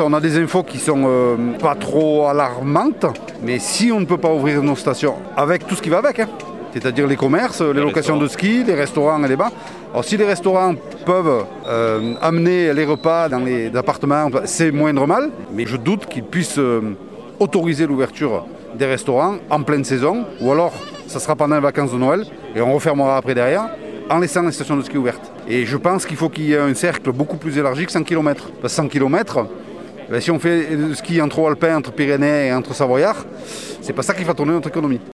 on a des infos qui sont pas trop alarmantes, mais si on ne peut pas ouvrir nos stations avec tout ce qui va avec, c'est-à-dire les commerces, les locations de ski, les restaurants et les bars. Alors si les restaurants peuvent amener les repas dans les appartements, c'est moindre mal, mais je doute qu'ils puissent autoriser l'ouverture des restaurants en pleine saison, ou alors ça sera pendant les vacances de Noël, et on refermera après derrière, en laissant les stations de ski ouvertes. Et je pense qu'il faut qu'il y ait un cercle beaucoup plus élargi que 100 km. Parce que 100 km, si on fait le ski entre alpin, entre Pyrénées et entre Savoyards, c'est pas ça qui va tourner notre économie.